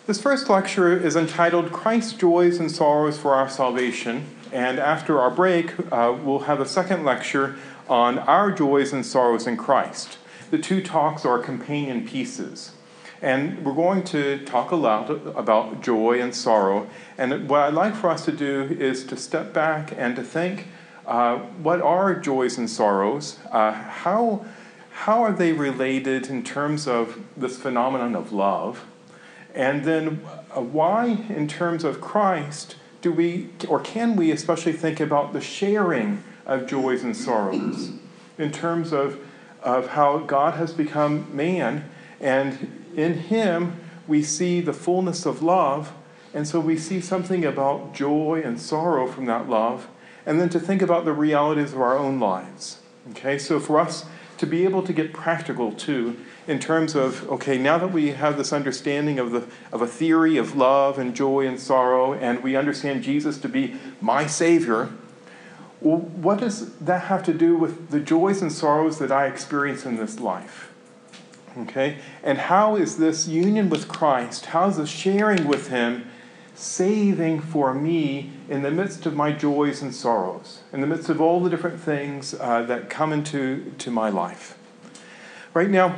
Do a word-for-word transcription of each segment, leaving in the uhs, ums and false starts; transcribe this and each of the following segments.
This first lecture is entitled Christ's Joys and Sorrows for Our Salvation, and after our break, uh, we'll have a second lecture on Our Joys and Sorrows in Christ. The two talks are companion pieces, and we're going to talk a lot about joy and sorrow, and what I'd like for us to do is to step back and to think, uh, what are joys and sorrows? Uh, how, how are they related in terms of this phenomenon of love? And then uh, why, in terms of Christ, do we, or can we especially think about the sharing of joys and sorrows in terms of, of how God has become man, and in him we see the fullness of love, and so we see something about joy and sorrow from that love, and then to think about the realities of our own lives. Okay, so for us to be able to get practical too, in terms of, okay, now that we have this understanding of the of a theory of love and joy and sorrow, and we understand Jesus to be my Savior, well, what does that have to do with the joys and sorrows that I experience in this life? Okay, and how is this union with Christ, how is this sharing with him saving for me in the midst of my joys and sorrows, in the midst of all the different things uh, that come into to my life? Right now,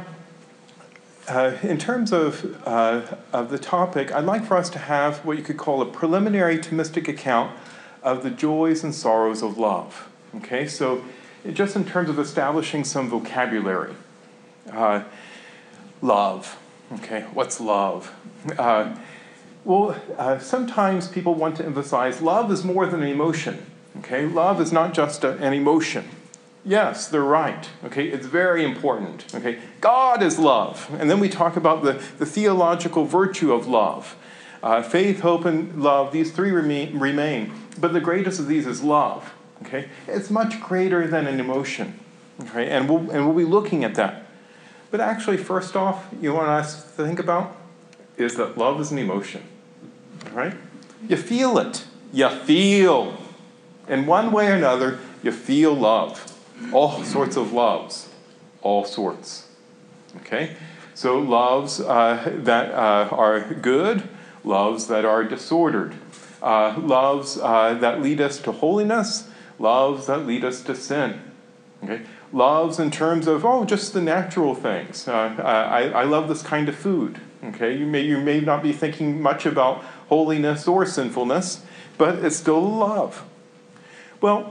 Uh, in terms of, uh, of the topic, I'd like for us to have what you could call a preliminary Thomistic account of the joys and sorrows of love. Okay, so just in terms of establishing some vocabulary. Uh, love. Okay, what's love? Uh, well, uh, sometimes people want to emphasize love is more than an emotion. Okay, love is not just a, an emotion. Yes, they're right. Okay, it's very important. Okay, God is love. And then we talk about the, the theological virtue of love. Uh, faith, hope, and love, these three remain, remain. But the greatest of these is love. Okay, it's much greater than an emotion. Okay, and we'll, and we'll be looking at that. But actually, first off, you want us to think about is that love is an emotion. All right? You feel it. You feel. In one way or another, you feel love. All sorts of loves, all sorts. Okay? So loves uh, that uh, are good, loves that are disordered, uh, loves uh, that lead us to holiness, loves that lead us to sin. Okay? Loves in terms of, oh, just the natural things. Uh, I, I love this kind of food. Okay? You may, you may not be thinking much about holiness or sinfulness, but it's still love. Well,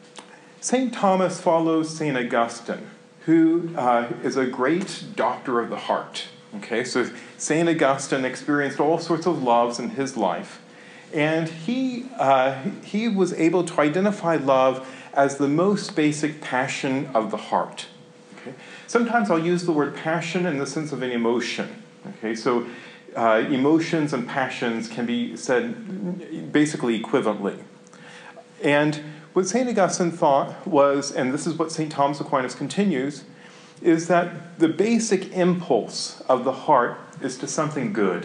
Saint Thomas follows Saint Augustine, who uh, is a great doctor of the heart. Okay, so Saint Augustine experienced all sorts of loves in his life, and he uh, he was able to identify love as the most basic passion of the heart. Okay, sometimes I'll use the word passion in the sense of an emotion. Okay, so uh, emotions and passions can be said basically equivalently, and what Saint Augustine thought was, and this is what Saint Thomas Aquinas continues, is that the basic impulse of the heart is to something good.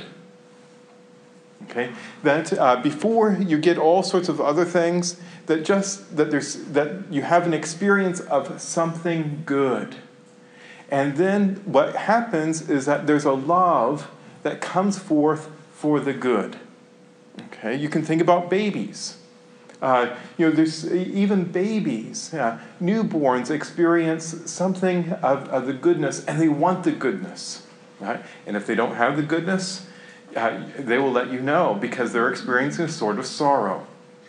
Okay, that uh, before you get all sorts of other things, that just that there's that you have an experience of something good, and then what happens is that there's a love that comes forth for the good. Okay, you can think about babies. Uh, you know, there's even babies, uh, newborns experience something of, of the goodness, and they want the goodness, right? And if they don't have the goodness, uh, they will let you know because they're experiencing a sort of sorrow,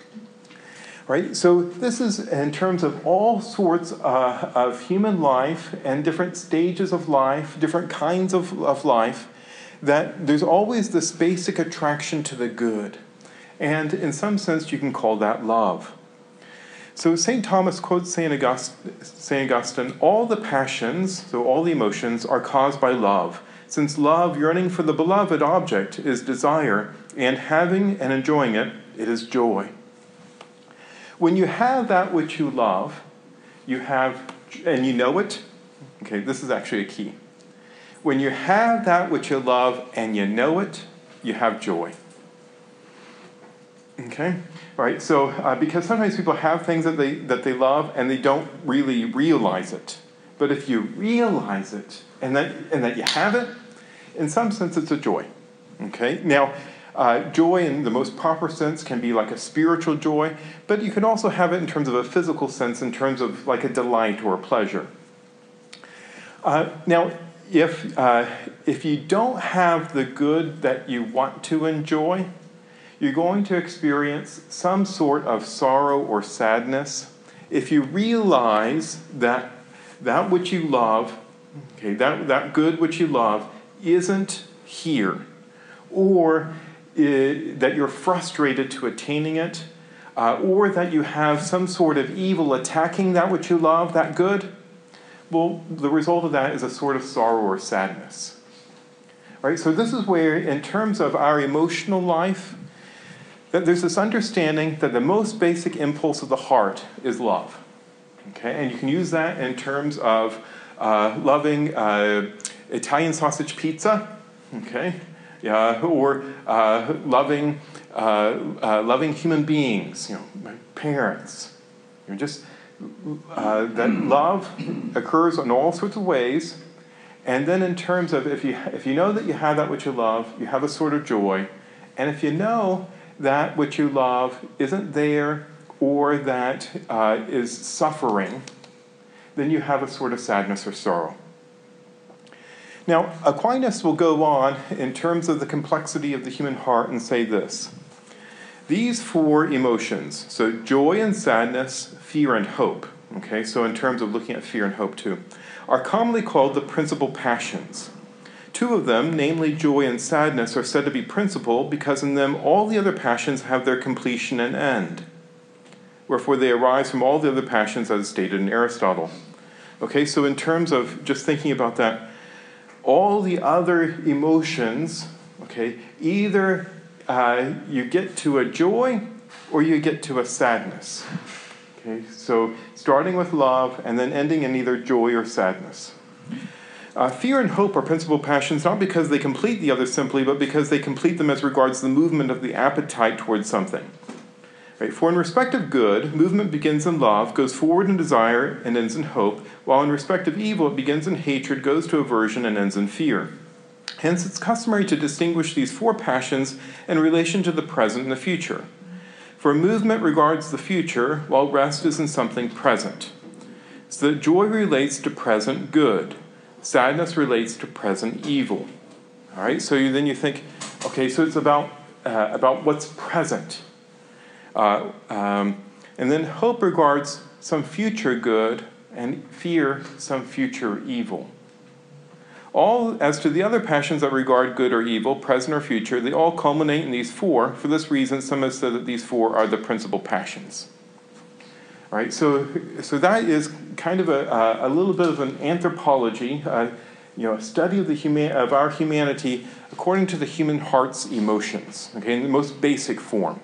right? So this is in terms of all sorts uh, of human life and different stages of life, different kinds of, of life, that there's always this basic attraction to the good. And in some sense, you can call that love. So Saint Thomas quotes Saint Augustine, Saint Augustine, all the passions, so all the emotions, are caused by love, since love, yearning for the beloved object, is desire, and having and enjoying it, it is joy. When you have that which you love, you have, and you know it, okay, this is actually a key. When you have that which you love and you know it, you have joy. Okay, right. So uh, because sometimes people have things that they that they love and they don't really realize it. But if you realize it and that and that you have it, in some sense, it's a joy. Okay, now uh, joy in the most proper sense can be like a spiritual joy, but you can also have it in terms of a physical sense, in terms of like a delight or a pleasure. Uh, now, if uh, if you don't have the good that you want to enjoy, you're going to experience some sort of sorrow or sadness if you realize that that which you love, okay, that, that good which you love, isn't here, or it, that you're frustrated to attaining it, uh, or that you have some sort of evil attacking that which you love, that good. Well, the result of that is a sort of sorrow or sadness. Right? So this is where, in terms of our emotional life, that there's this understanding that the most basic impulse of the heart is love. Okay? And you can use that in terms of uh, loving uh, Italian sausage pizza, okay, yeah, or uh, loving uh, uh, loving human beings, you know, my parents. You know, just uh, that love occurs in all sorts of ways. And then in terms of if you if you know that you have that which you love, you have a sort of joy, and if you know that which you love isn't there or that uh, is suffering, then you have a sort of sadness or sorrow. Now, Aquinas will go on in terms of the complexity of the human heart and say this. These four emotions, so joy and sadness, fear and hope, okay, so in terms of looking at fear and hope too, are commonly called the principal passions. Two of them, namely joy and sadness, are said to be principal because in them all the other passions have their completion and end. Wherefore they arise from all the other passions as stated in Aristotle. Okay, so in terms of just thinking about that, all the other emotions, okay, either uh, you get to a joy or you get to a sadness. Okay, so starting with love and then ending in either joy or sadness. Uh, fear and hope are principal passions not because they complete the other simply, but because they complete them as regards the movement of the appetite towards something. Right? For in respect of good, movement begins in love, goes forward in desire, and ends in hope, while in respect of evil, it begins in hatred, goes to aversion, and ends in fear. Hence, it's customary to distinguish these four passions in relation to the present and the future. For movement regards the future, while rest is in something present. So that joy relates to present good. Sadness relates to present evil. All right, so you, then you think, okay, so it's about uh, about what's present. Uh, um, and then hope regards some future good, and fear some future evil. All, as to the other passions that regard good or evil, present or future, they all culminate in these four. For this reason, some have said that these four are the principal passions. All right, so so that is kind of a a little bit of an anthropology, uh, you know, a study of the human of our humanity according to the human heart's emotions. Okay, in the most basic form.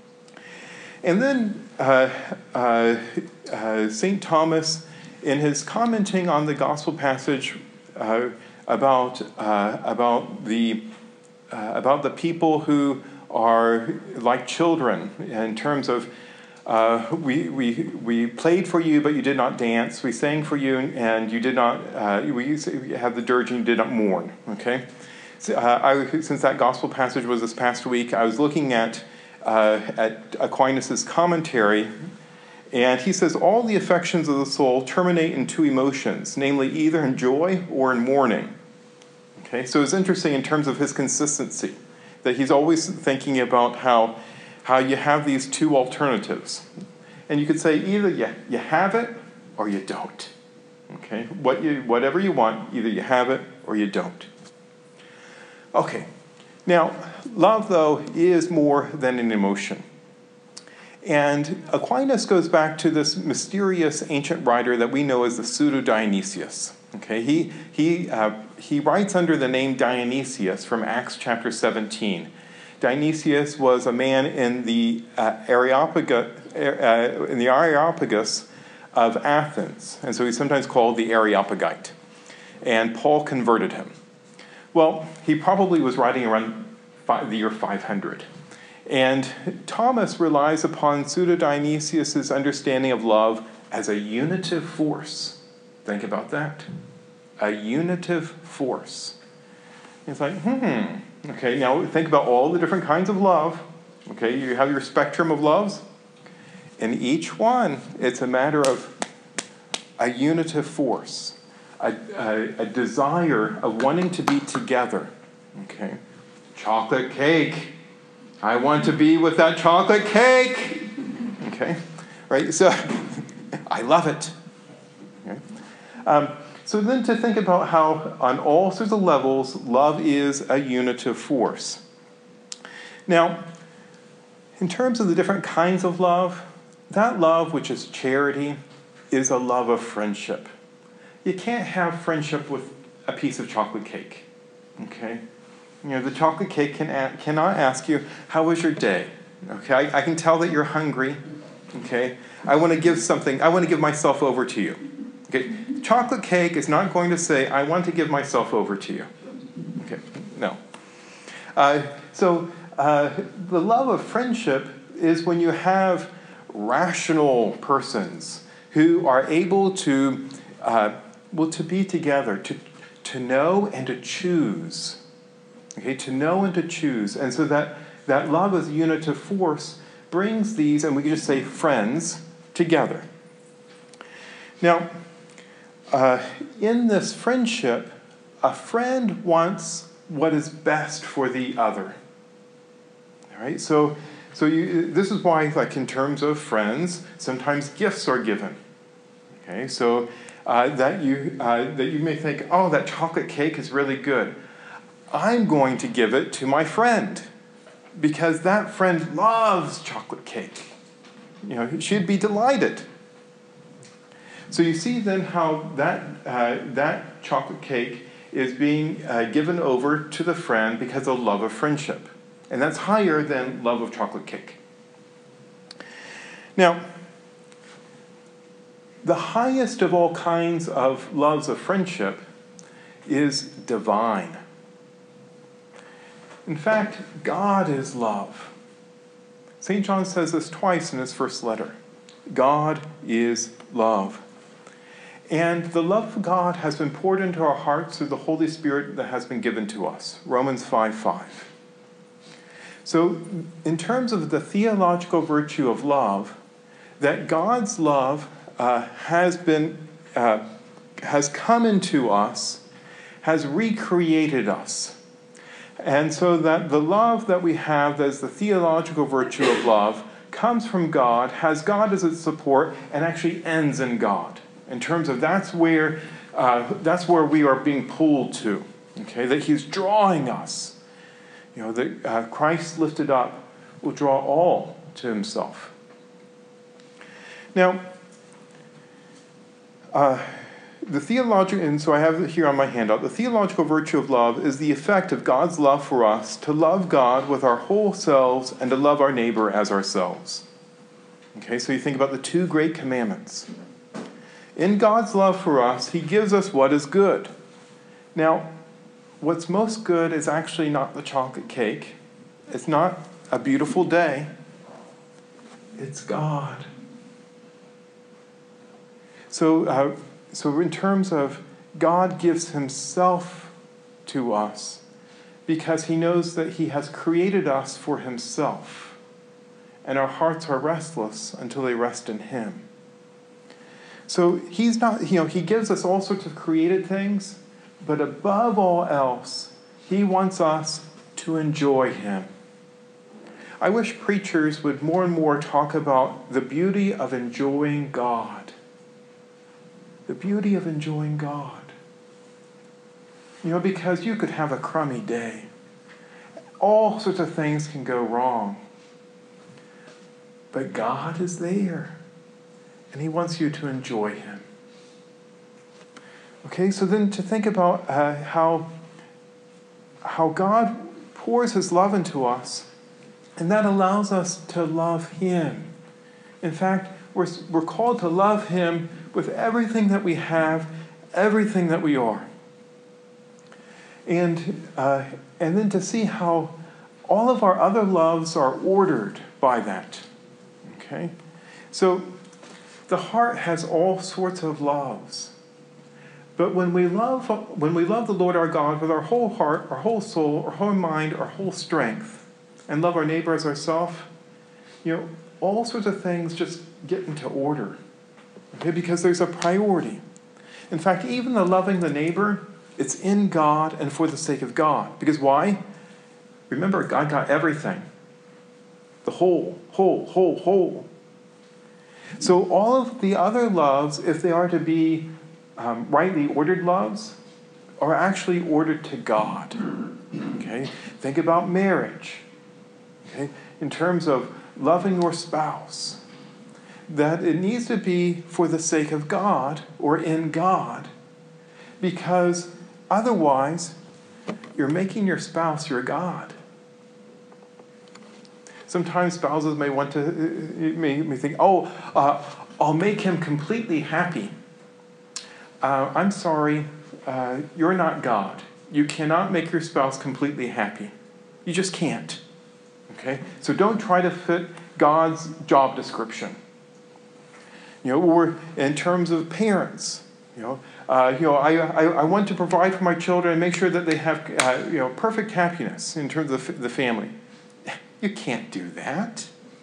And then uh, uh, uh, Saint Thomas, in his commenting on the gospel passage uh, about uh, about the uh, about the people who are like children in terms of uh, we we we played for you, but you did not dance. We sang for you, and you did not. Uh, we had the dirge, and you did not mourn. Okay, so, uh, I, since that gospel passage was this past week, I was looking at. Uh, at Aquinas' commentary, and he says all the affections of the soul terminate in two emotions, namely either in joy or in mourning. Okay, so it's interesting in terms of his consistency, that he's always thinking about how, how you have these two alternatives. And you could say either you, you have it or you don't. Okay, what you, whatever you want, either you have it or you don't. Okay. Now, love, though, is more than an emotion. And Aquinas goes back to this mysterious ancient writer that we know as the Pseudo-Dionysius. Okay, he, he, uh, he writes under the name Dionysius from Acts chapter seventeen. Dionysius was a man in the, uh, Areopagus, uh, in the Areopagus of Athens, and so he's sometimes called the Areopagite. And Paul converted him. Well, he probably was writing around five, the year five hundred. And Thomas relies upon Pseudo-Dionysius' understanding of love as a unitive force. Think about that. A unitive force. It's like, hmm, okay, now think about all the different kinds of love. Okay, you have your spectrum of loves. In each one, it's a matter of a unitive force, a, a, a desire of wanting to be together. Okay, chocolate cake. I want to be with that chocolate cake. Okay, right? So I love it. Okay. Um, so then to think about how on all sorts of levels, love is a unitive force. Now, in terms of the different kinds of love, that love which is charity is a love of friendship. You can't have friendship with a piece of chocolate cake. Okay? You know, the chocolate cake can a- cannot ask you, how was your day? Okay, I, I can tell that you're hungry. Okay, I want to give something, I want to give myself over to you. Okay, chocolate cake is not going to say, I want to give myself over to you. Okay, no. Uh, so uh, the love of friendship is when you have rational persons who are able to, uh, well, to be together, to, to know and to choose. Okay, to know and to choose. And so that, that love as a unitive force brings these, and we can just say friends, together. Now, uh, in this friendship, a friend wants what is best for the other. All right, so so you, this is why, like in terms of friends, sometimes gifts are given. Okay, so uh, that you uh, that you may think, oh, that chocolate cake is really good. I'm going to give it to my friend because that friend loves chocolate cake. You know, she'd be delighted. So you see then how that uh, that chocolate cake is being uh, given over to the friend because of love of friendship. And that's higher than love of chocolate cake. Now, the highest of all kinds of loves of friendship is divine. In fact, God is love. Saint John says this twice in his first letter. God is love. And the love of God has been poured into our hearts through the Holy Spirit that has been given to us. Romans five five. So, in terms of the theological virtue of love, that God's love uh, has been uh, has come into us, has recreated us. And so that the love that we have, that is the theological virtue of love, comes from God, has God as its support, and actually ends in God. In terms of that's where uh, that's where we are being pulled to. Okay, that He's drawing us. You know, that uh, Christ lifted up will draw all to Himself. Now, uh, the theological, and so I have it here on my handout, the theological virtue of love is the effect of God's love for us to love God with our whole selves and to love our neighbor as ourselves. Okay, so you think about the two great commandments. In God's love for us, He gives us what is good. Now, what's most good is actually not the chocolate cake. It's not a beautiful day. It's God. So, uh, so in terms of God gives Himself to us because He knows that He has created us for Himself. And our hearts are restless until they rest in Him. So He's not, you know, He gives us all sorts of created things, but above all else, He wants us to enjoy Him. I wish preachers would more and more talk about the beauty of enjoying God. The beauty of enjoying God. You know, because you could have a crummy day. All sorts of things can go wrong. But God is there. And He wants you to enjoy Him. Okay, so then to think about uh, how, how God pours His love into us, and that allows us to love Him. In fact, we're, we're called to love Him with everything that we have, everything that we are. And, uh, and then to see how all of our other loves are ordered by that. Okay? So the heart has all sorts of loves. But when we love when we love the Lord our God with our whole heart, our whole soul, our whole mind, our whole strength, and love our neighbor as ourselves, you know, all sorts of things just get into order. Okay, because there's a priority. In fact, even the loving the neighbor, it's in God and for the sake of God. Because why? Remember, God got everything. The whole, whole, whole, whole. So all of the other loves, if they are to be um, rightly ordered loves, are actually ordered to God. Okay? Think about marriage. Okay? In terms of loving your spouse, that it needs to be for the sake of God or in God, because otherwise you're making your spouse your God. Sometimes spouses may want to, may, may think, oh, uh, I'll make him completely happy. Uh, I'm sorry, uh, you're not God. You cannot make your spouse completely happy. You just can't. Okay? So don't try to fit God's job description. You know, or in terms of parents, you know, uh, you know, I, I I want to provide for my children and make sure that they have uh, you know perfect happiness in terms of the family. You can't do that.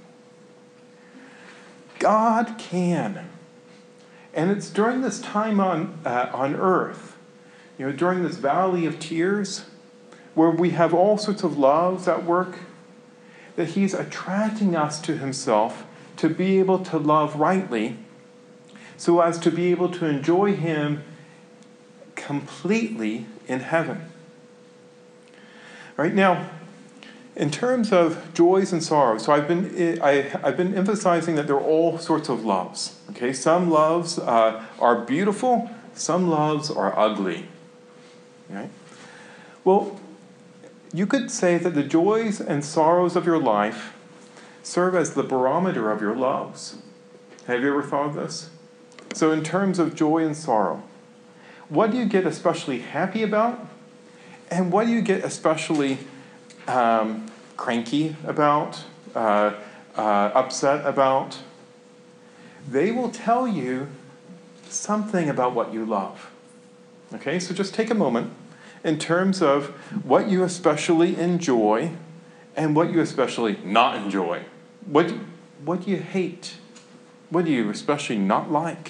God can. And it's during this time on uh, on earth, you know, during this valley of tears, where we have all sorts of loves at work, that he's attracting us to himself to be able to love rightly, so as to be able to enjoy him completely in heaven. Right now, in terms of joys and sorrows, so I've been I, I've been emphasizing that there are all sorts of loves. Okay, some loves uh, are beautiful, some loves are ugly. Right? Well, you could say that the joys and sorrows of your life serve as the barometer of your loves. Have you ever thought of this? So in terms of joy and sorrow, what do you get especially happy about? And what do you get especially um, cranky about, uh, uh, upset about? They will tell you something about what you love. Okay, so just take a moment in terms of what you especially enjoy and what you especially not enjoy. What, what do you hate? What do you especially not like?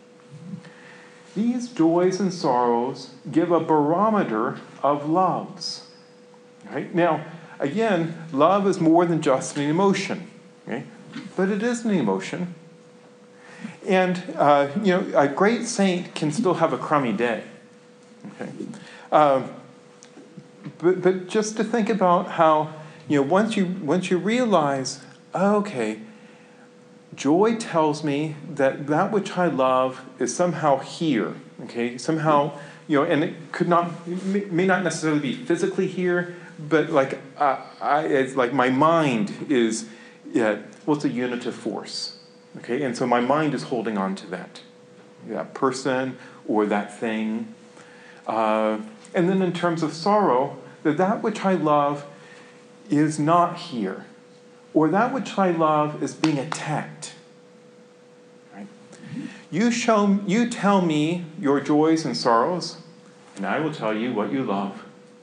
These joys and sorrows give a barometer of loves. Right? Now, again, love is more than just an emotion. Okay? But it is an emotion. And, uh, you know, a great saint can still have a crummy day. Okay? Um, but, but just to think about how, you know, once you, once you realize, okay, joy tells me that that which I love is somehow here, okay? Somehow, you know, and it could not, may, may not necessarily be physically here, but like, uh, I, it's like my mind is, yeah, well, it's a unitive force, okay? And so my mind is holding on to that, that person or that thing. Uh, and then in terms of sorrow, that that which I love is not here, or that which I love is being attacked. Right? You show, you tell me your joys and sorrows, and I will tell you what you love.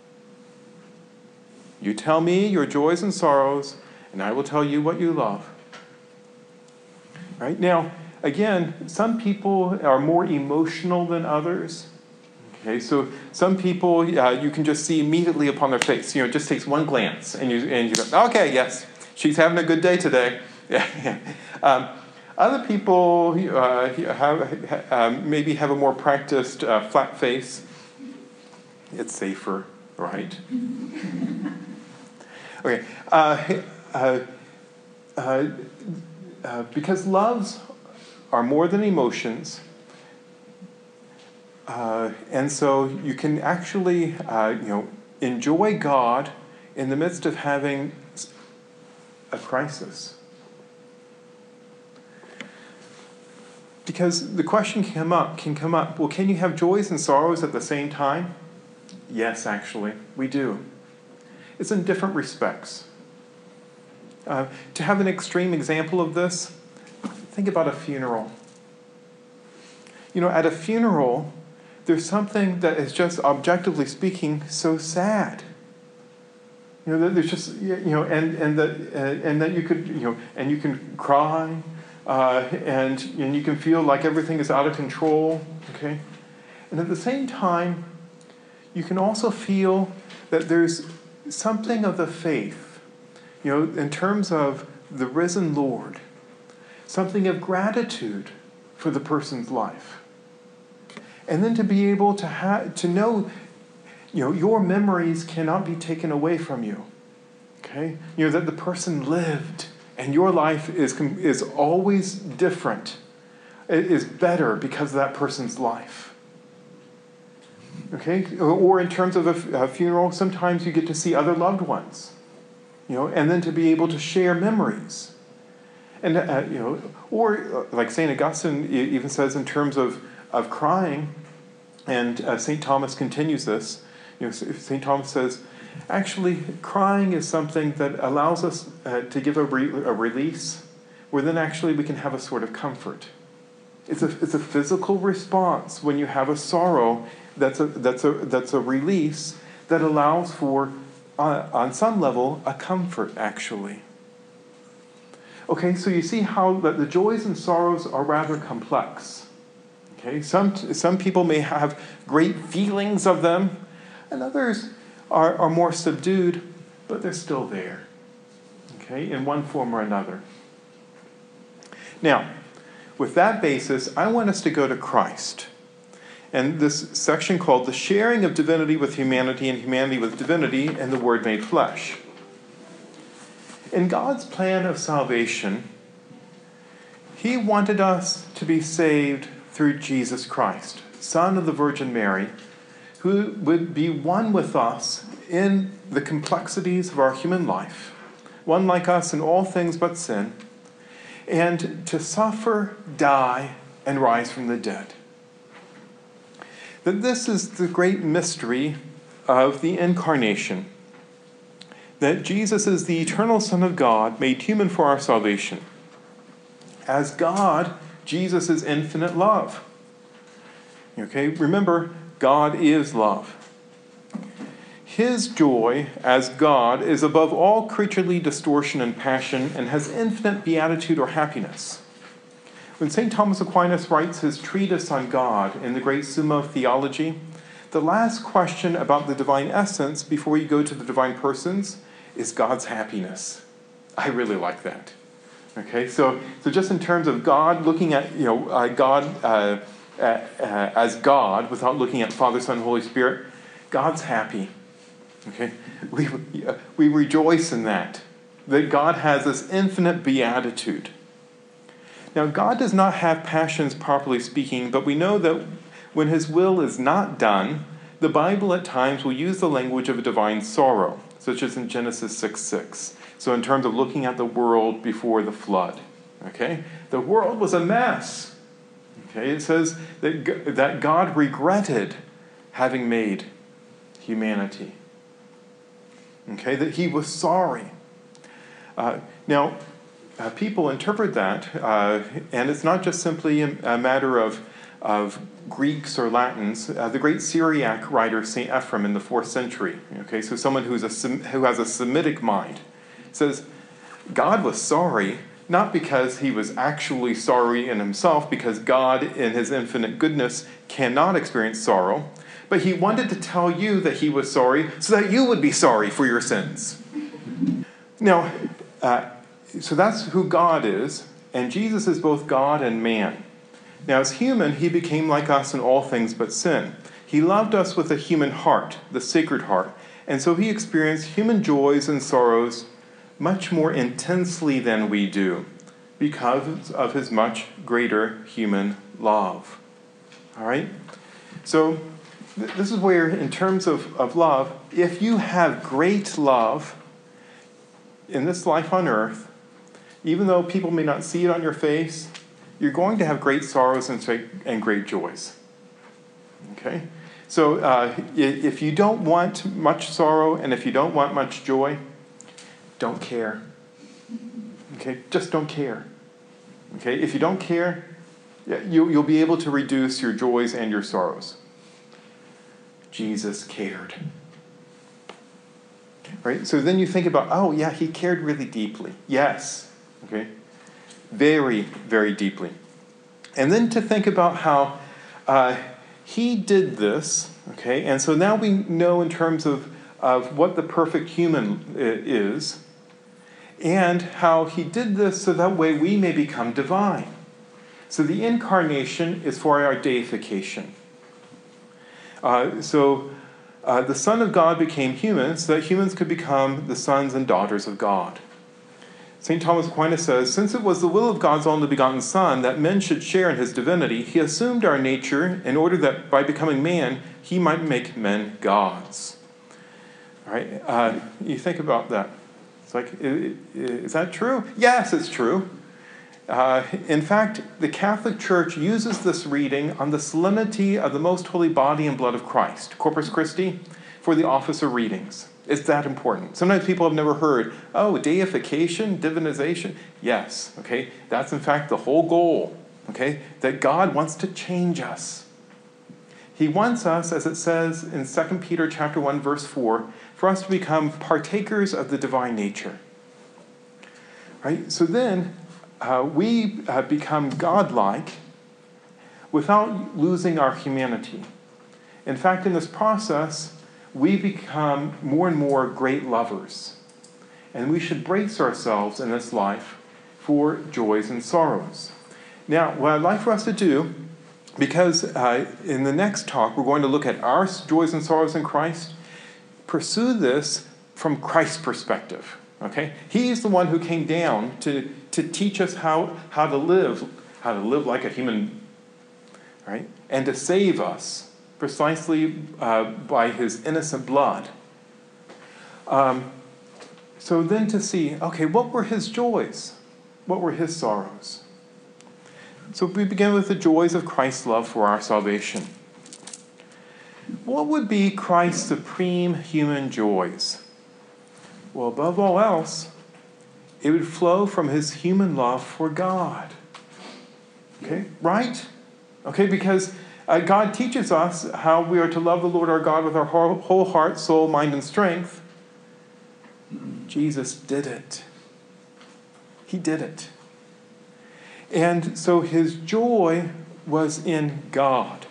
You tell me your joys and sorrows, and I will tell you what you love. Right? Now, again, some people are more emotional than others. Okay, so some people uh, you can just see immediately upon their face. You know, it just takes one glance, and you and you go, okay, yes, she's having a good day today. Yeah, yeah. Um, other people uh, have um, maybe have a more practiced uh, flat face. It's safer, right? Okay, uh, uh, uh, uh, because loves are more than emotions. Uh, and so you can actually, uh, you know, enjoy God in the midst of having a crisis. Because the question can come up, can come up, well, can you have joys and sorrows at the same time? Yes, actually, we do. It's in different respects. Uh, to have an extreme example of this, think about a funeral. You know, at a funeral, there's something that is just objectively speaking so sad. You know, there's just, you know, and and that uh, and that you could, you know, and you can cry, uh, and and you can feel like everything is out of control. Okay, and at the same time, you can also feel that there's something of the faith, you know, in terms of the risen Lord, something of gratitude for the person's life, and then to be able to have to know. You know, your memories cannot be taken away from you. Okay? You know, that the person lived and your life is is always different. It is better because of that person's life. Okay? Or in terms of a, a funeral, sometimes you get to see other loved ones. You know, and then to be able to share memories. And, uh, you know, or like Saint Augustine even says in terms of, of crying, and uh, Saint Thomas continues this. You know, Saint Thomas says, actually, crying is something that allows us uh, to give a, re- a release, where then actually we can have a sort of comfort. It's a it's a physical response when you have a sorrow that's a that's a that's a release that allows for, uh, on some level, a comfort. Actually. Okay, so you see how that the joys and sorrows are rather complex. Okay, some some people may have great feelings of them. And others are, are more subdued, but they're still there, okay, in one form or another. Now, with that basis, I want us to go to Christ. And this section called The Sharing of Divinity with Humanity and Humanity with Divinity and the Word Made Flesh. In God's plan of salvation, He wanted us to be saved through Jesus Christ, Son of the Virgin Mary, who would be one with us in the complexities of our human life, one like us in all things but sin, and to suffer, die, and rise from the dead. That this is the great mystery of the Incarnation, that Jesus is the eternal Son of God, made human for our salvation. As God, Jesus is infinite love. Okay, remember, God is love. His joy as God is above all creaturely distortion and passion and has infinite beatitude or happiness. When Saint Thomas Aquinas writes his treatise on God in the great Summa Theology, the last question about the divine essence before you go to the divine persons is God's happiness. I really like that. Okay, so so just in terms of God, looking at, you know, uh, God uh, uh, uh, as God without looking at Father, Son, Holy Spirit, God's happy. Okay, we uh, we rejoice in that, that God has this infinite beatitude. Now, God does not have passions, properly speaking, but we know that when His will is not done, the Bible at times will use the language of a divine sorrow, such as in Genesis six six. So in terms of looking at the world before the flood, okay? The world was a mess. Okay, it says that, that God regretted having made humanity. Okay, that He was sorry. Uh, now, uh, people interpret that, uh, and it's not just simply a, a matter of, of Greeks or Latins. Uh, the great Syriac writer, Saint Ephrem, in the fourth century, okay, so someone who's a, who has a Semitic mind, says God was sorry, not because He was actually sorry in Himself, because God in His infinite goodness cannot experience sorrow, but He wanted to tell you that He was sorry so that you would be sorry for your sins. Now, uh, so that's who God is, and Jesus is both God and man. Now, as human, He became like us in all things but sin. He loved us with a human heart, the Sacred Heart, and so He experienced human joys and sorrows much more intensely than we do because of His much greater human love. All right? So th- this is where, in terms of, of love, if you have great love in this life on earth, even though people may not see it on your face, you're going to have great sorrows and, and great joys. Okay? So uh, if you don't want much sorrow and if you don't want much joy, don't care. Okay, just don't care. Okay, if you don't care, you, you'll be able to reduce your joys and your sorrows. Jesus cared. Right? So then you think about, oh, yeah, he cared really deeply. Yes. Okay? Very, very deeply. And then to think about how uh, he did this, okay? And so now we know in terms of, of what the perfect human is, and how he did this so that way we may become divine. So the incarnation is for our deification. Uh, so uh, the Son of God became human so that humans could become the sons and daughters of God. Saint Thomas Aquinas says, since it was the will of God's only begotten Son that men should share in his divinity, he assumed our nature in order that by becoming man, he might make men gods. All right? Uh, you think about that. It's like, is that true? Yes, it's true. Uh, in fact, the Catholic Church uses this reading on the solemnity of the most holy body and blood of Christ, Corpus Christi, for the office of readings. It's that important. Sometimes people have never heard, oh, deification, divinization. Yes, okay? That's in fact the whole goal, okay? That God wants to change us. He wants us, as it says in Second Peter chapter one, verse four, for us to become partakers of the divine nature. Right? So then, uh, we uh, become godlike without losing our humanity. In fact, in this process, we become more and more great lovers. And we should brace ourselves in this life for joys and sorrows. Now, what I'd like for us to do, because uh, in the next talk we're going to look at our joys and sorrows in Christ, pursue this from Christ's perspective. Okay? He's the one who came down to, to teach us how, how to live, how to live like a human, right? And to save us precisely uh, by his innocent blood. Um, so then to see, okay, what were his joys? What were his sorrows? So we begin with the joys of Christ's love for our salvation. What would be Christ's supreme human joys? Well, above all else, it would flow from his human love for God. Okay, right? Okay, because Uh, God teaches us how we are to love the Lord our God with our whole, whole heart, soul, mind, and strength. Jesus did it. He did it. And so his joy was in God.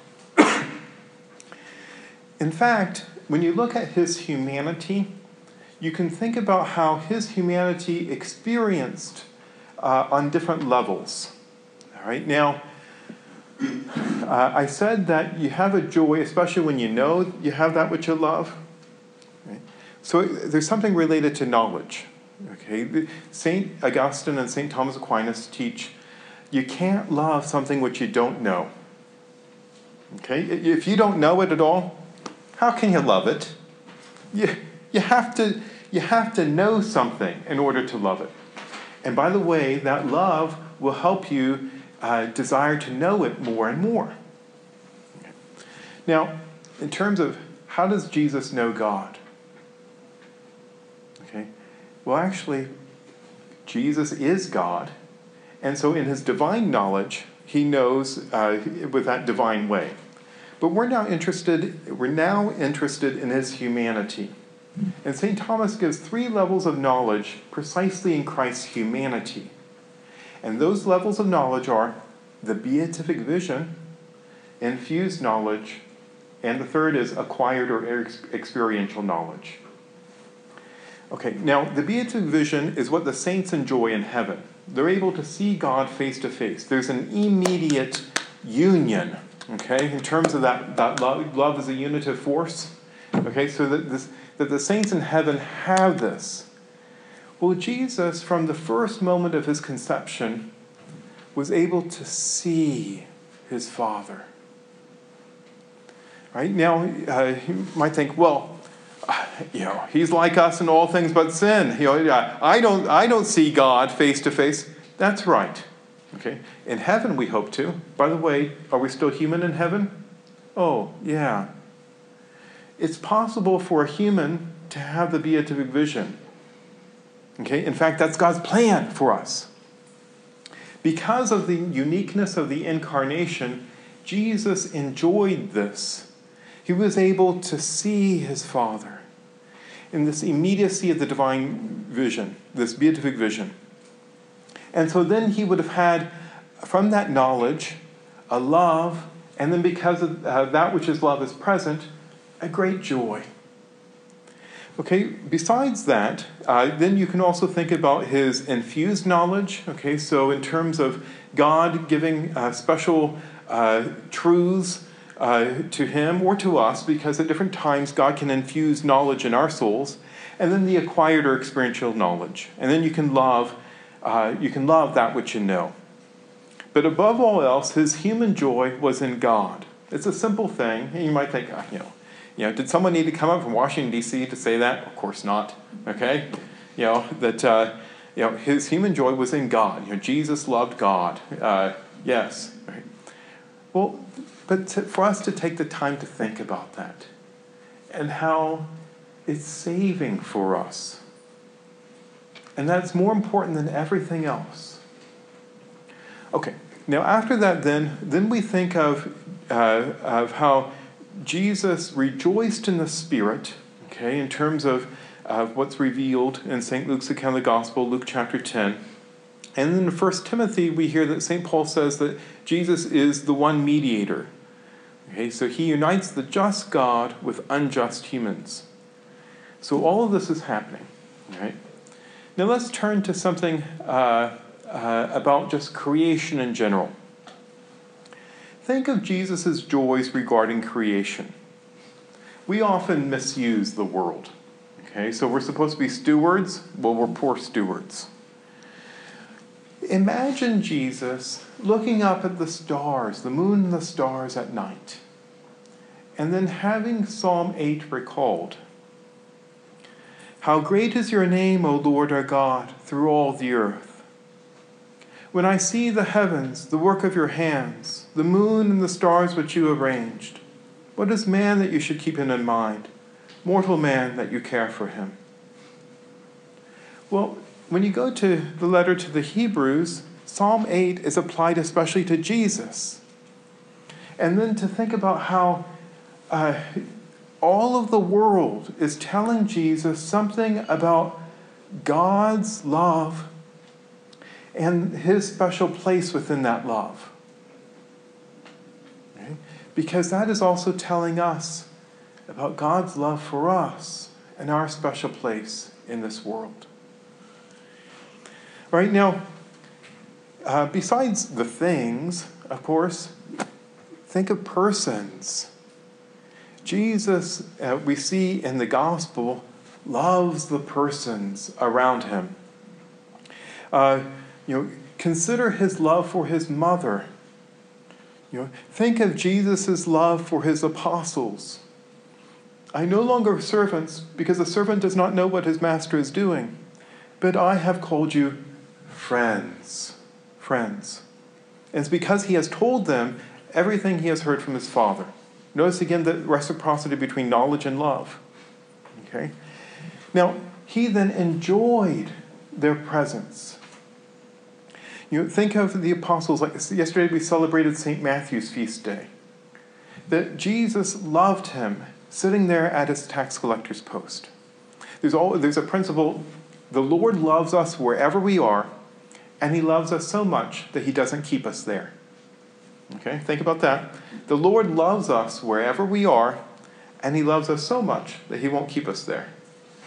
In fact, when you look at his humanity, you can think about how his humanity experienced uh, on different levels. All right, now, Uh, I said that you have a joy, especially when you know you have that which you love. Right? So there's something related to knowledge. Okay, Saint Augustine and Saint Thomas Aquinas teach you can't love something which you don't know. Okay, if you don't know it at all, how can you love it? You you have to you have to know something in order to love it. And by the way, that love will help you Uh, desire to know it more and more. Okay. Now, in terms of how does Jesus know God? Okay. Well, actually, Jesus is God, and so in his divine knowledge, he knows uh, with that divine way. But we're now interested. We're now interested in his humanity, and Saint Thomas gives three levels of knowledge precisely in Christ's humanity. And those levels of knowledge are the beatific vision, infused knowledge, and the third is acquired or ex- experiential knowledge. Okay, now the beatific vision is what the saints enjoy in heaven. They're able to see God face to face. There's an immediate union, okay, in terms of that, that love, love is a unitive force. Okay, so that, this, that the saints in heaven have this. Well, Jesus, from the first moment of his conception, was able to see his Father. Right? Now, uh, you might think, well, uh, you know, he's like us in all things but sin. You know, I don't, I don't see God face to face. That's right. Okay. In heaven, we hope to. By the way, are we still human in heaven? Oh, yeah. It's possible for a human to have the beatific vision. Okay. In fact, that's God's plan for us. Because of the uniqueness of the incarnation, Jesus enjoyed this. He was able to see his Father in this immediacy of the divine vision, this beatific vision. And so then he would have had, from that knowledge, a love, and then because of uh, that which is love is present, a great joy. Okay, besides that, uh, then you can also think about his infused knowledge. Okay, so in terms of God giving uh, special uh, truths uh, to him or to us, because at different times God can infuse knowledge in our souls, and then the acquired or experiential knowledge, and then you can love, uh, you can love that which you know. But above all else, his human joy was in God. It's a simple thing, and you might think, oh, you know. You know, did someone need to come up from Washington, D C to say that? Of course not. Okay? You know, that, uh, you know, his human joy was in God. You know, Jesus loved God. Uh, yes. Right. Well, but to, for us to take the time to think about that and how it's saving for us. And that's more important than everything else. Okay. Now, after that, then, then we think of, uh, of how Jesus rejoiced in the Spirit, okay, in terms of uh, what's revealed in Saint Luke's account of the Gospel, Luke chapter ten. And then in First Timothy, we hear that Saint Paul says that Jesus is the one mediator. Okay, so he unites the just God with unjust humans. So all of this is happening, right? Now let's turn to something uh, uh, about just creation in general. Think of Jesus' joys regarding creation. We often misuse the world. Okay, so we're supposed to be stewards. Well, we're poor stewards. Imagine Jesus looking up at the stars, the moon and the stars at night, and then having Psalm eight recalled. How great is your name, O Lord our God, through all the earth. When I see the heavens, the work of your hands, the moon and the stars which you arranged, what is man that you should keep him in mind, mortal man that you care for him? Well, when you go to the letter to the Hebrews, Psalm eight is applied especially to Jesus. And then to think about how uh, all of the world is telling Jesus something about God's love and his special place within that love. Okay? Because that is also telling us about God's love for us and our special place in this world. Right now, uh, besides the things, of course, think of persons. Jesus, uh, we see in the gospel, loves the persons around him. Uh, You know, consider his love for his mother. You know, think of Jesus' love for his apostles. I no longer servants, because a servant does not know what his master is doing, but I have called you friends. Friends. And it's because he has told them everything he has heard from his Father. Notice again the reciprocity between knowledge and love. Okay? Now, he then enjoyed their presence. You know, think of the apostles, like yesterday we celebrated Saint Matthew's feast day. That Jesus loved him sitting there at his tax collector's post. There's, all, there's a principle, the Lord loves us wherever we are, and he loves us so much that he doesn't keep us there. Okay, think about that. The Lord loves us wherever we are, and he loves us so much that he won't keep us there.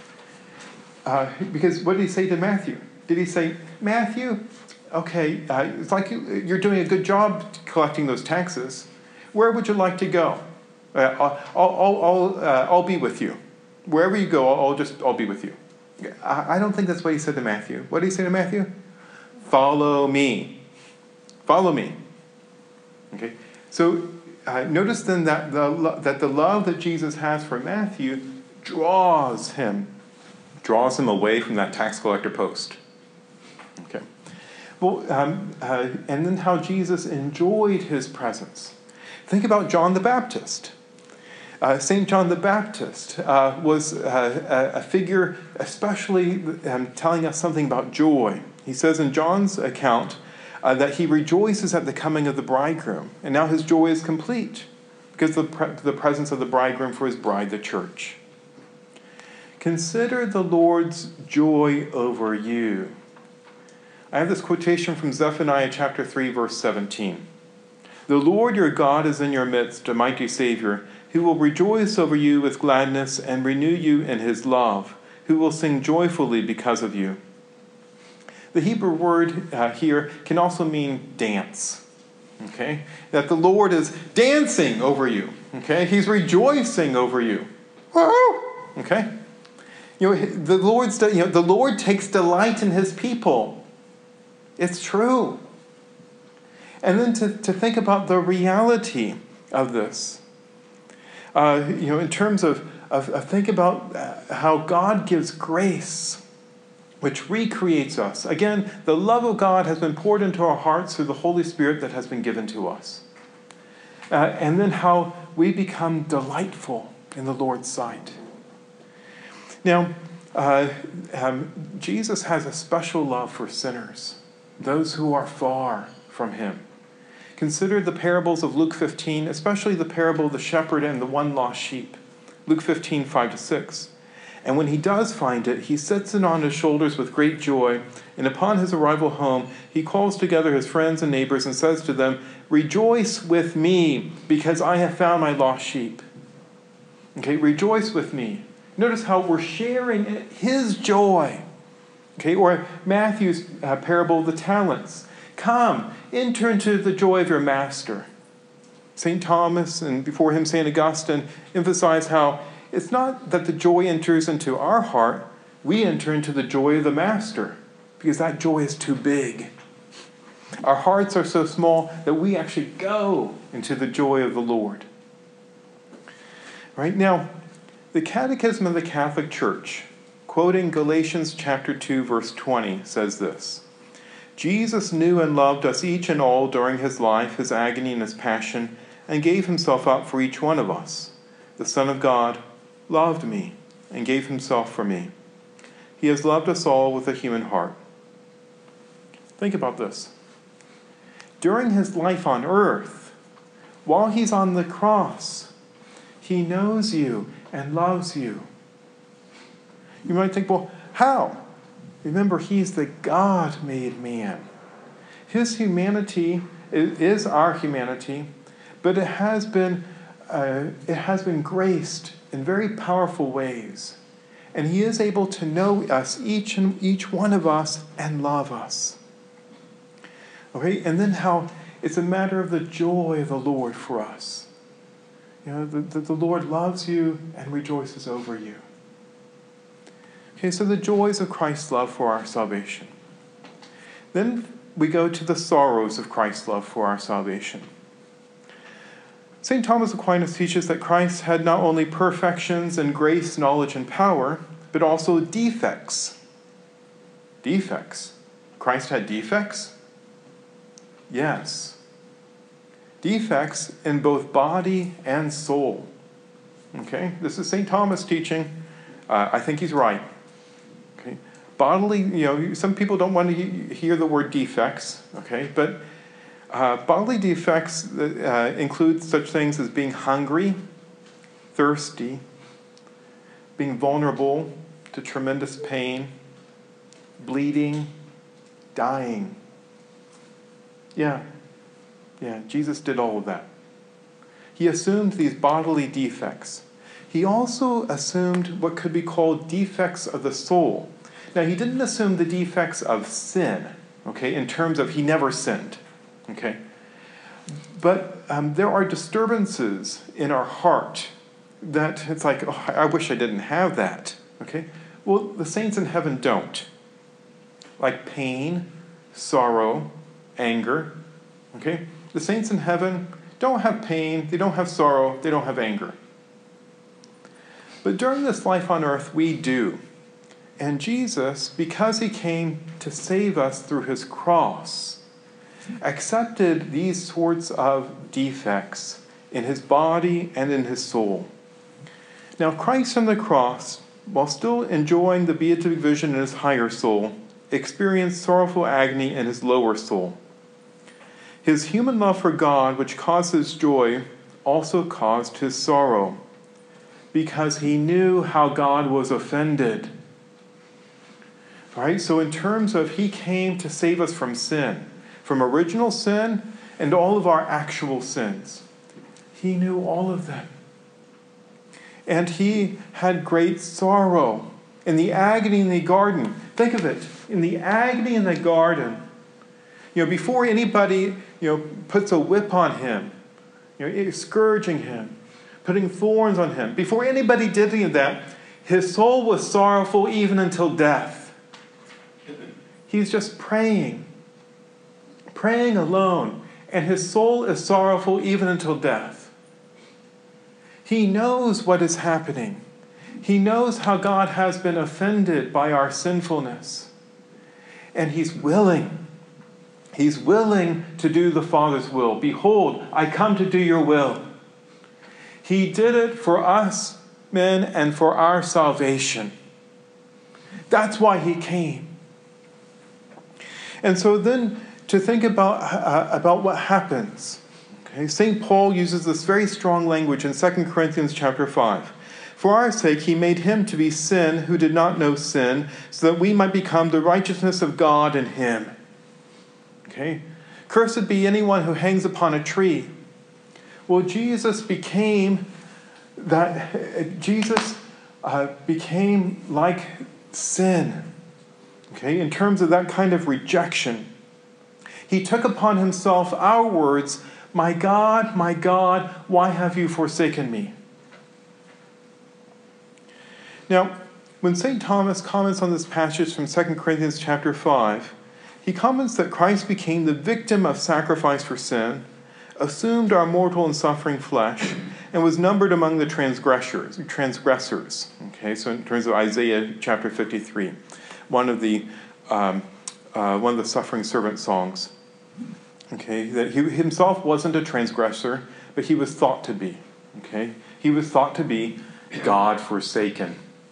Uh, because what did he say to Matthew? Did he say, Matthew, okay, uh, it's like you, you're doing a good job collecting those taxes. Where would you like to go? Uh, I'll, I'll, I'll, uh, I'll be with you. Wherever you go, I'll just, I'll be with you. I, I don't think that's what he said to Matthew. What did he say to Matthew? Follow me. Follow me. Okay. So uh, notice then that the that the love that Jesus has for Matthew draws him, draws him away from that tax collector post. Okay. Well, um, uh, and then how Jesus enjoyed his presence. Think about John the Baptist. Uh, Saint John the Baptist uh, was uh, a, a figure especially um, telling us something about joy. He says in John's account uh, that he rejoices at the coming of the bridegroom, and now his joy is complete. because of the, pre- the presence of the bridegroom for his bride, the church. Consider the Lord's joy over you. I have this quotation from Zephaniah chapter three, verse seventeen. The Lord your God is in your midst, a mighty Savior, who will rejoice over you with gladness and renew you in his love, who will sing joyfully because of you. The Hebrew word uh, here can also mean dance. Okay? That the Lord is dancing over you. Okay? He's rejoicing over you. Woo! Okay? You know, the Lord's, you know, the Lord takes delight in his people. It's true. And then to, to think about the reality of this. Uh, you know, in terms of, of, of think about how God gives grace, which recreates us. Again, the love of God has been poured into our hearts through the Holy Spirit that has been given to us. Uh, and then how we become delightful in the Lord's sight. Now, uh, um, Jesus has a special love for sinners, those who are far from him. Consider the parables of Luke fifteen, especially the parable of the shepherd and the one lost sheep. Luke fifteen, five to six. And when he does find it, he sets it on his shoulders with great joy, and upon his arrival home, he calls together his friends and neighbors and says to them, "Rejoice with me, because I have found my lost sheep." Okay, rejoice with me. Notice how we're sharing his joy. Okay, or Matthew's uh, parable of the talents. Come, enter into the joy of your master. Saint Thomas and before him Saint Augustine emphasize how it's not that the joy enters into our heart, we enter into the joy of the master, because that joy is too big. Our hearts are so small that we actually go into the joy of the Lord. Right now, the Catechism of the Catholic Church, quoting Galatians chapter two, verse twenty, says this: Jesus knew and loved us each and all during his life, his agony, and his passion, and gave himself up for each one of us. The Son of God loved me and gave himself for me. He has loved us all with a human heart. Think about this. During his life on earth, while he's on the cross, he knows you and loves you. You might think, well, how? Remember, he's the God-made man. His humanity is our humanity, but it has been uh, it has been graced in very powerful ways, and he is able to know us, each and each one of us, and love us. Okay, and then how it's a matter of the joy of the Lord for us. You know, that the, the Lord loves you and rejoices over you. Okay, so the joys of Christ's love for our salvation. Then we go to the sorrows of Christ's love for our salvation. Saint Thomas Aquinas teaches that Christ had not only perfections in grace, knowledge, and power, but also defects. Defects. Christ had defects? Yes. Defects in both body and soul. Okay, this is Saint Thomas teaching. Uh, I think he's right. Okay, bodily, you know, some people don't want to he- hear the word defects, okay, but uh, bodily defects uh, include such things as being hungry, thirsty, being vulnerable to tremendous pain, bleeding, dying. Yeah, yeah, Jesus did all of that. He assumed these bodily defects. He also assumed what could be called defects of the soul. Now, he didn't assume the defects of sin, okay, in terms of he never sinned, okay? But um, there are disturbances in our heart that it's like, oh, I wish I didn't have that, okay? Well, the saints in heaven don't. Like pain, sorrow, anger, okay? The saints in heaven don't have pain, they don't have sorrow, they don't have anger. But during this life on earth, we do. And Jesus, because he came to save us through his cross, accepted these sorts of defects in his body and in his soul. Now, Christ on the cross, while still enjoying the beatific vision in his higher soul, experienced sorrowful agony in his lower soul. His human love for God, which causes joy, also caused his sorrow, because he knew how God was offended. Right? So in terms of he came to save us from sin, from original sin and all of our actual sins. He knew all of them. And he had great sorrow in the agony in the garden. Think of it, in the agony in the garden. You know, before anybody, you know, puts a whip on him, you know, scourging him, putting thorns on him, before anybody did any of that, his soul was sorrowful even until death. He's just praying, praying alone, and his soul is sorrowful even until death. He knows what is happening. He knows how God has been offended by our sinfulness. And he's willing. He's willing to do the Father's will. Behold, I come to do your will. He did it for us men and for our salvation. That's why he came. And so then to think about, uh, about what happens. Okay, Saint Paul uses this very strong language in Second Corinthians chapter five. For our sake he made him to be sin who did not know sin, so that we might become the righteousness of God in him. Okay? Cursed be anyone who hangs upon a tree. Well, Jesus became that Jesus uh, became like sin. Okay, in terms of that kind of rejection. He took upon himself our words, my God, my God, why have you forsaken me? Now, when Saint Thomas comments on this passage from Second Corinthians chapter five, he comments that Christ became the victim of sacrifice for sin, assumed our mortal and suffering flesh, and was numbered among the transgressors. Transgressors. Okay, so in terms of Isaiah chapter fifty-three. One of the um, uh, one of the suffering servant songs. Okay, that he himself wasn't a transgressor, but he was thought to be. Okay, he was thought to be God forsaken.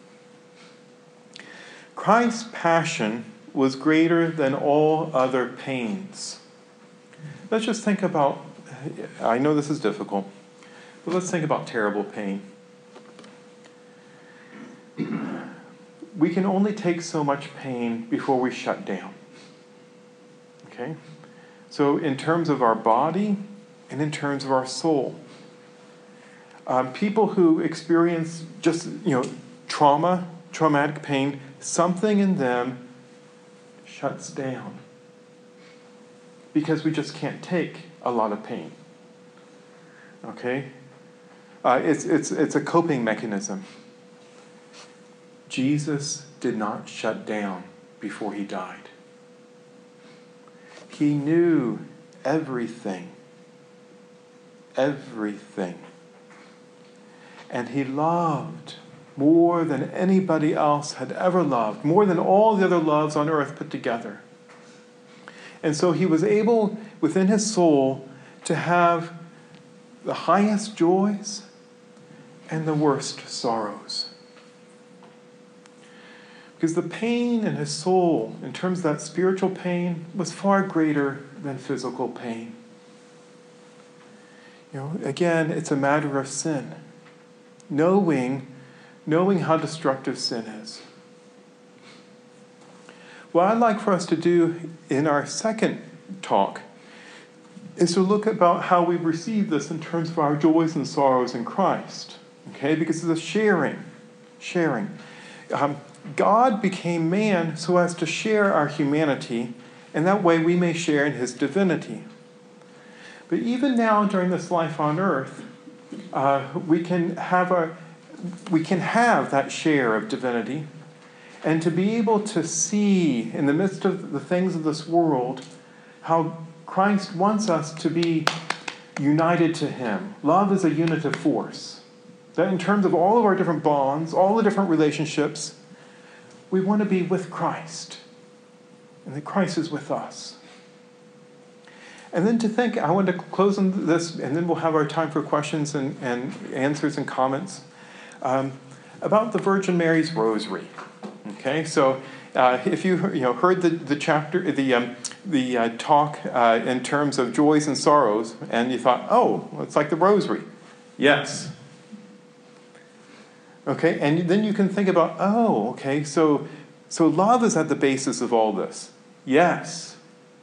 Christ's passion was greater than all other pains. Let's just think about. I know this is difficult, but let's think about terrible pain. We can only take so much pain before we shut down. Okay? So in terms of our body and in terms of our soul, um, people who experience just, you know, trauma, traumatic pain, something in them shuts down because we just can't take a lot of pain. Okay? Uh, it's, it's, it's a coping mechanism. Jesus did not shut down before he died. He knew everything. Everything. And he loved more than anybody else had ever loved, more than all the other loves on earth put together. And so he was able, within his soul, to have the highest joys and the worst sorrows. Because the pain in his soul, in terms of that spiritual pain, was far greater than physical pain. You know, again, it's a matter of sin. Knowing, knowing how destructive sin is. What I'd like for us to do in our second talk is to look about how we receive this in terms of our joys and sorrows in Christ. Okay, because it's a sharing. Sharing. Um, God became man so as to share our humanity, and that way we may share in his divinity. But even now, during this life on earth, uh, we can have a, we can have that share of divinity, and to be able to see in the midst of the things of this world how Christ wants us to be united to him. Love is a unitive force. That in terms of all of our different bonds, all the different relationships, we want to be with Christ, and that Christ is with us. And then to think, I want to close on this, and then we'll have our time for questions and, and answers and comments, um, about the Virgin Mary's Rosary. Okay, so uh, if you you know heard the the chapter, the um, the uh, talk uh, in terms of joys and sorrows, and you thought, oh, well, it's like the Rosary. Yes. Okay, and then you can think about, oh, okay, so so love is at the basis of all this. Yes.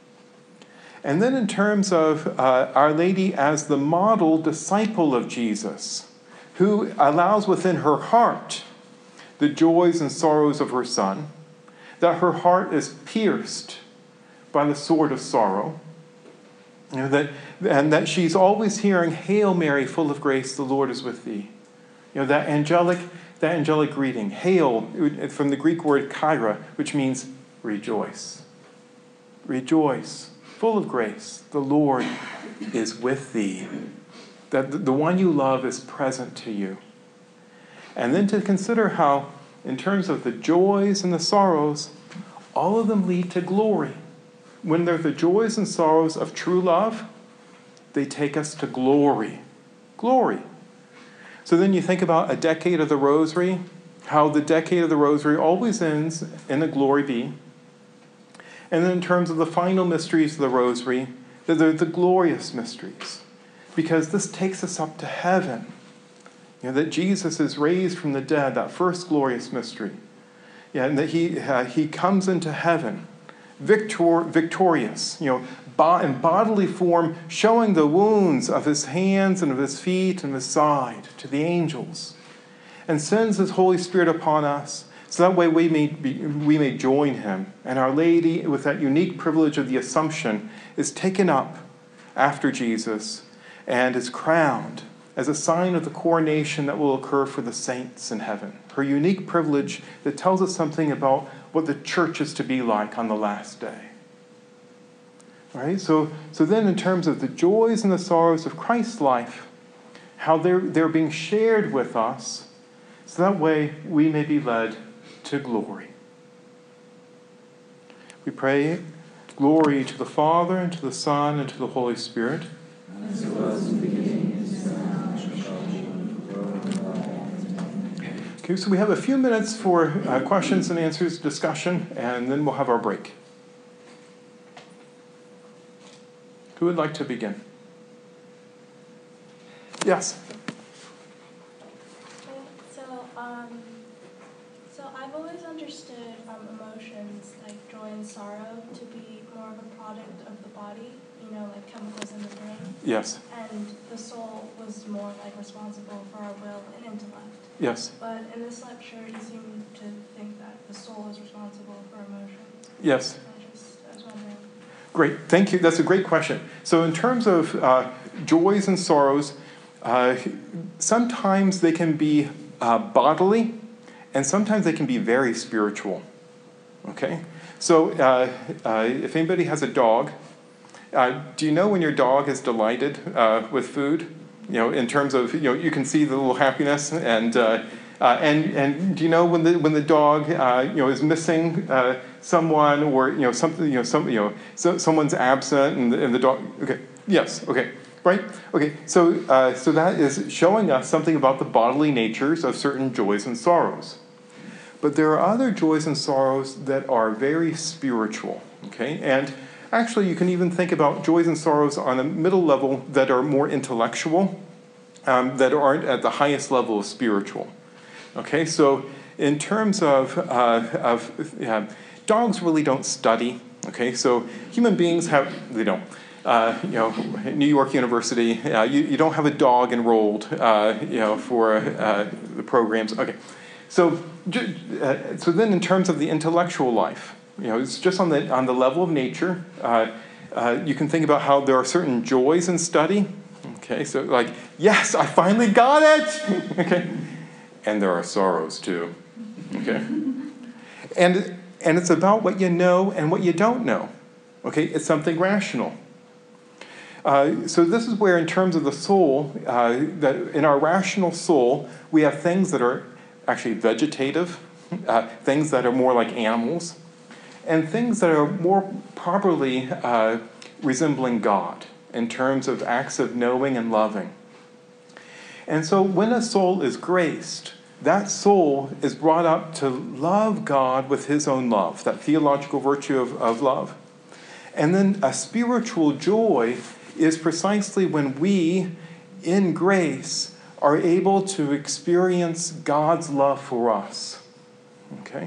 And then in terms of uh, Our Lady as the model disciple of Jesus, who allows within her heart the joys and sorrows of her Son, that her heart is pierced by the sword of sorrow, you know, that, and that she's always hearing, Hail Mary, full of grace, the Lord is with thee. You know, that angelic, that angelic greeting, hail, from the Greek word kaira, which means rejoice. Rejoice, full of grace, the Lord is with thee. That the one you love is present to you. And then to consider how, in terms of the joys and the sorrows, all of them lead to glory. When they're the joys and sorrows of true love, they take us to glory. Glory. So then you think about a decade of the Rosary, how the decade of the Rosary always ends in a glory be. And then in terms of the final mysteries of the Rosary, that they're the glorious mysteries. Because this takes us up to heaven. You know, that Jesus is raised from the dead, that first glorious mystery. Yeah, and that he, uh, he comes into heaven, victor, victorious, you know, bo- in bodily form, showing the wounds of his hands and of his feet and his side to the angels, and sends his Holy Spirit upon us, so that way we may, be, we may join him. And Our Lady, with that unique privilege of the Assumption, is taken up after Jesus and is crowned as a sign of the coronation that will occur for the saints in heaven. Her unique privilege that tells us something about what the church is to be like on the last day. All right? So, so then in terms of the joys and the sorrows of Christ's life, how they're, they're being shared with us, so that way we may be led to glory. We pray, glory to the Father, and to the Son, and to the Holy Spirit. As it was in the beginning, is now, Okay, so we have a few minutes for uh, questions and answers, discussion, and then we'll have our break. Who would like to begin? Yes. So, um, so I've always understood um, emotions like joy and sorrow to be more of a product of the body, you know, like chemicals in the brain. Yes. And the soul was more like responsible for our will and intellect. Yes. But in this lecture, you seem to think that the soul is responsible for emotions. Yes. I just, I was wondering. Great, thank you. That's a great question. So in terms of uh, joys and sorrows, uh, sometimes they can be uh, bodily, and sometimes they can be very spiritual. Okay? So uh, uh, if anybody has a dog, uh, do you know when your dog is delighted uh, with food? You know, in terms of, you know, you can see the little happiness, and uh, uh, and and do you know when the when the dog uh, you know is missing uh, someone, or you know something, you know some you know so, someone's absent, and the, and the dog. Okay, yes, okay, right, okay. So uh, so that is showing us something about the bodily natures of certain joys and sorrows. But there are other joys and sorrows that are very spiritual. Okay, and actually, you can even think about joys and sorrows on a middle level that are more intellectual, um, that aren't at the highest level of spiritual. Okay, so in terms of, uh, of uh, dogs really don't study. Okay, so human beings have, they don't. Uh, you know, New York University, uh, you, you don't have a dog enrolled, uh, you know, for uh, the programs. Okay, so uh, so then in terms of the intellectual life, you know, it's just on the on the level of nature. Uh, uh, you can think about how there are certain joys in study. Okay, so like, yes, I finally got it. Okay, and there are sorrows too. Okay, and and it's about what you know and what you don't know. Okay, it's something rational. Uh, so this is where, in terms of the soul, uh, that in our rational soul, we have things that are actually vegetative, uh, things that are more like animals, and things that are more properly uh, resembling God in terms of acts of knowing and loving. And so when a soul is graced, that soul is brought up to love God with his own love, that theological virtue of, of love. And then a spiritual joy is precisely when we, in grace, are able to experience God's love for us. Okay?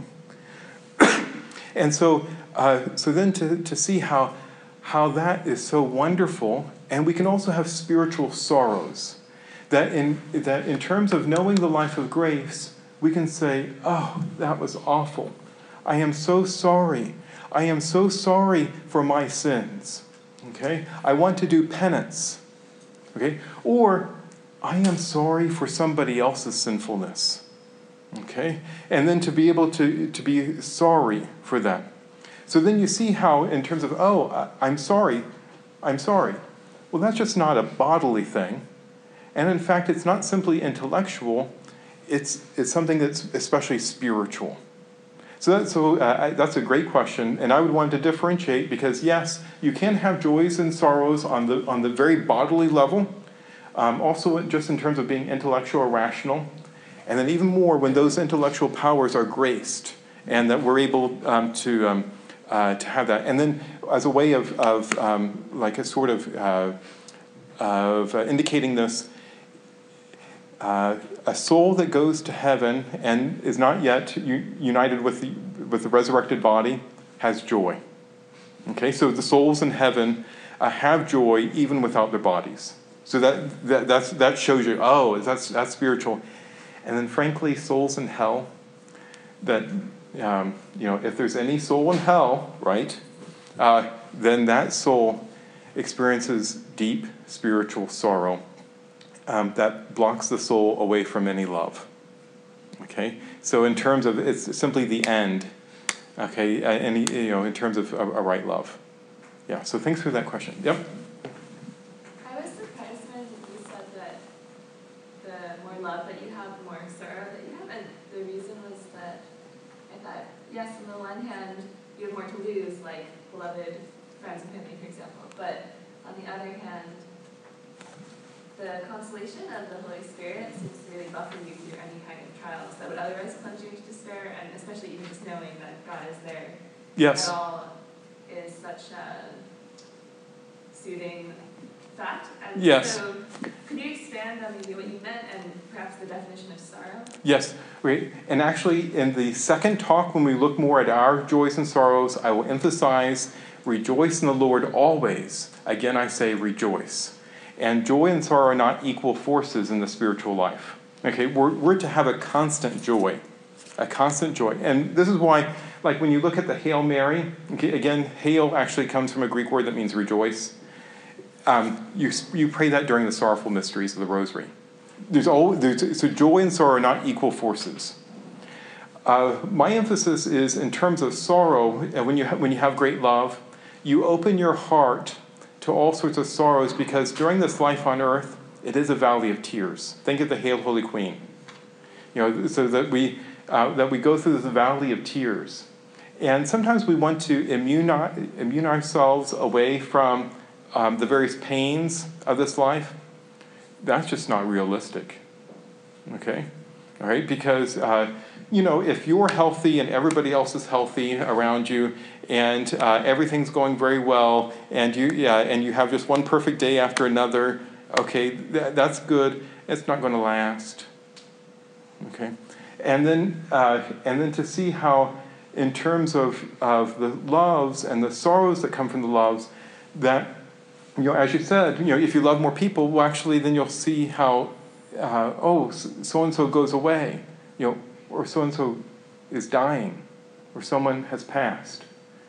And so, uh, so then to, to see how, how that is so wonderful, and we can also have spiritual sorrows. That in, that in terms of knowing the life of grace, we can say, oh, that was awful. I am so sorry. I am so sorry for my sins. Okay? I want to do penance. Okay? Or, I am sorry for somebody else's sinfulness. Okay? And then to be able to, to be sorry for that. So then you see how, in terms of, oh, I'm sorry, I'm sorry. Well, that's just not a bodily thing. And in fact, it's not simply intellectual. It's, it's something that's especially spiritual. So, that, so uh, that's a great question. And I would want to differentiate because, yes, you can have joys and sorrows on the, on the very bodily level. Um, also, just in terms of being intellectual or rational. And then even more when those intellectual powers are graced and that we're able um, to, um, uh, to have that. And then as a way of, of um, like a sort of, uh, of uh, indicating this, uh, a soul that goes to heaven and is not yet u- united with the, with the resurrected body has joy. Okay, so the souls in heaven uh, have joy even without their bodies. So that, that, that's, that shows you, oh, that's, that's spiritual. And then, frankly, souls in hell, that, um, you know, if there's any soul in hell, right, uh, then that soul experiences deep spiritual sorrow um, that blocks the soul away from any love. Okay? So in terms of, it's simply the end, okay, uh, any, you know, in terms of a, a right love. Yeah, so thanks for that question. Yep? I was surprised when you said that the more love that you have, the more sorrow that you have. And the reason was that I thought, yes, on the one hand, you have more to lose, like beloved friends and family, for example. But on the other hand, the consolation of the Holy Spirit seems to really buffer you through any kind of trials that would otherwise plunge you into despair, and especially even just knowing that God is there. Yes. At all is such a soothing fact. And yes. So could you expand on maybe what you meant and perhaps the definition of sorrow? Yes. Right. And actually, in the second talk, when we look more at our joys and sorrows, I will emphasize rejoice in the Lord always. Again, I say rejoice. And joy and sorrow are not equal forces in the spiritual life. Okay, we're, we're to have a constant joy. A constant joy. And this is why, like when you look at the Hail Mary, okay, again, hail actually comes from a Greek word that means rejoice. Um, you, you pray that during the sorrowful mysteries of the Rosary. There's all, there's, so joy and sorrow are not equal forces. Uh, my emphasis is in terms of sorrow, and when you, ha- when you have great love, you open your heart to all sorts of sorrows because during this life on earth, it is a valley of tears. Think of the Hail, Holy Queen. You know, so that we, uh, that we go through this valley of tears. And sometimes we want to immune, immune ourselves away from um, the various pains of this life. That's just not realistic. Okay? All right? Because, uh, you know, if you're healthy and everybody else is healthy around you, and uh, everything's going very well, and you, yeah, and you have just one perfect day after another, okay, th- that's good. It's not going to last. Okay? And then, uh, and then to see how, in terms of, of the loves and the sorrows that come from the loves, that, you know, as you said, you know, if you love more people, well, actually, then you'll see how, uh, oh, so-and-so goes away, you know, or so-and-so is dying, or someone has passed.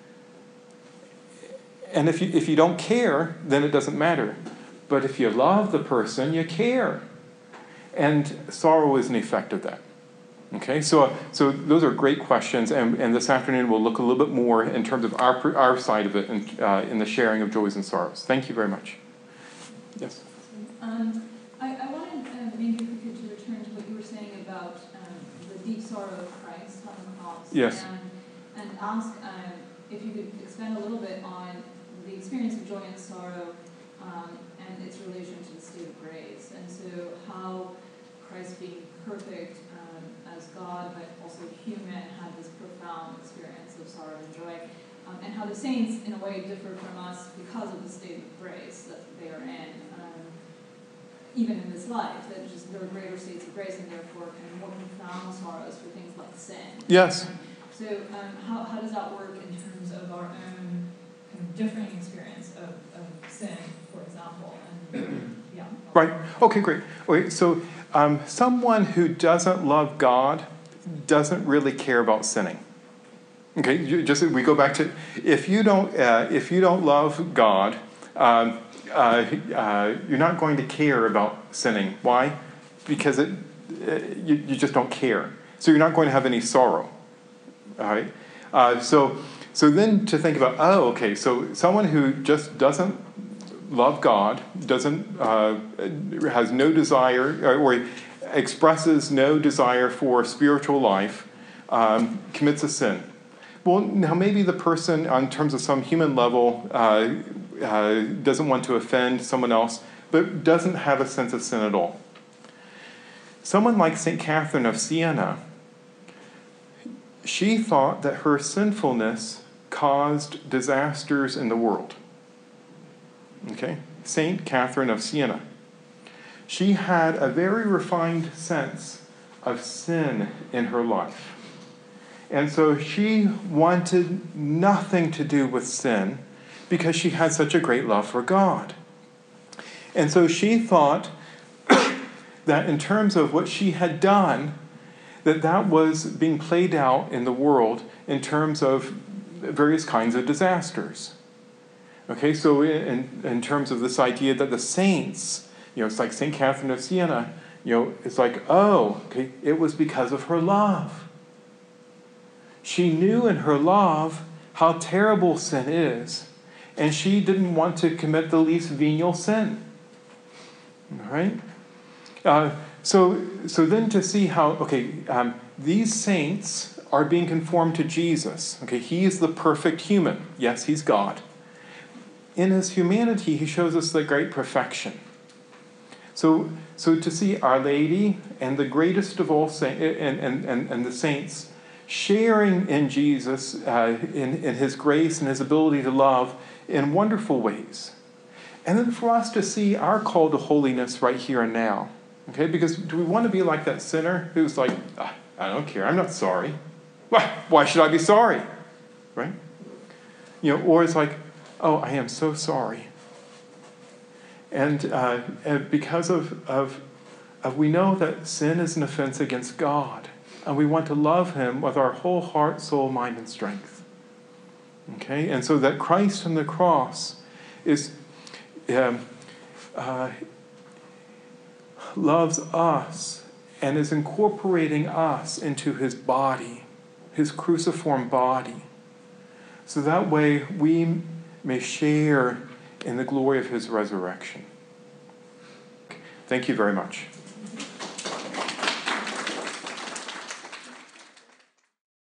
And if you if you don't care, then it doesn't matter. But if you love the person, you care. And sorrow is an effect of that. Okay, so so those are great questions, and, and this afternoon we'll look a little bit more in terms of our our side of it and uh, in the sharing of joys and sorrows. Thank you very much. Yes. Um, I, I wanted uh, maybe if we could to return to what you were saying about um, the deep sorrow of Christ on the cross. Yes. And, and ask um, if you could expand a little bit on the experience of joy and sorrow um, and its relation to the state of grace, and so how Christ being perfect um, as God but also human had this profound experience of sorrow and joy, um, and how the saints in a way differ from us because of the state of grace that they are in. Um, even in this life, that just there are greater states of grace and therefore kind of more profound sorrows for things like sin. Yes. Um, so um, how, how does that work in terms of our own kind of differing experience of, of sin, for example? And yeah. Right. Okay, great. Okay, so um, someone who doesn't love God doesn't really care about sinning. Okay, you just we go back to if you don't uh, if you don't love God, um, uh, uh, you're not going to care about sinning. Why? Because it uh, you, you just don't care. So you're not going to have any sorrow. All right. Uh, so so then to think about oh okay so someone who just doesn't love God doesn't uh, has no desire or, or expresses no desire for spiritual life um, commits a sin. Well, now maybe the person, on terms of some human level, uh, uh, doesn't want to offend someone else, but doesn't have a sense of sin at all. Someone like Saint Catherine of Siena, she thought that her sinfulness caused disasters in the world. Okay? Saint Catherine of Siena. She had a very refined sense of sin in her life. And so she wanted nothing to do with sin because she had such a great love for God. And so she thought that in terms of what she had done, that that was being played out in the world in terms of various kinds of disasters. Okay, so in, in terms of this idea that the saints, you know, it's like Saint Catherine of Siena, you know, it's like, oh, okay, it was because of her love. She knew in her love how terrible sin is, and she didn't want to commit the least venial sin. All right? Uh, so, so then to see how, okay, um, these saints are being conformed to Jesus. Okay, he is the perfect human. Yes, he's God. In his humanity, he shows us the great perfection. So, so to see Our Lady and the greatest of all saints and, and, and, and the saints sharing in Jesus, uh, in, in his grace and his ability to love in wonderful ways. And then for us to see our call to holiness right here and now. Okay, because do we want to be like that sinner who's like, ah, I don't care, I'm not sorry. Why, why should I be sorry? Right? You know, or it's like, oh, I am so sorry. And, uh, and because of, of, of, we know that sin is an offense against God. And we want to love him with our whole heart, soul, mind, and strength. Okay? And so that Christ on the cross is um, uh, loves us and is incorporating us into his body, his cruciform body. So that way we may share in the glory of his resurrection. Thank you very much.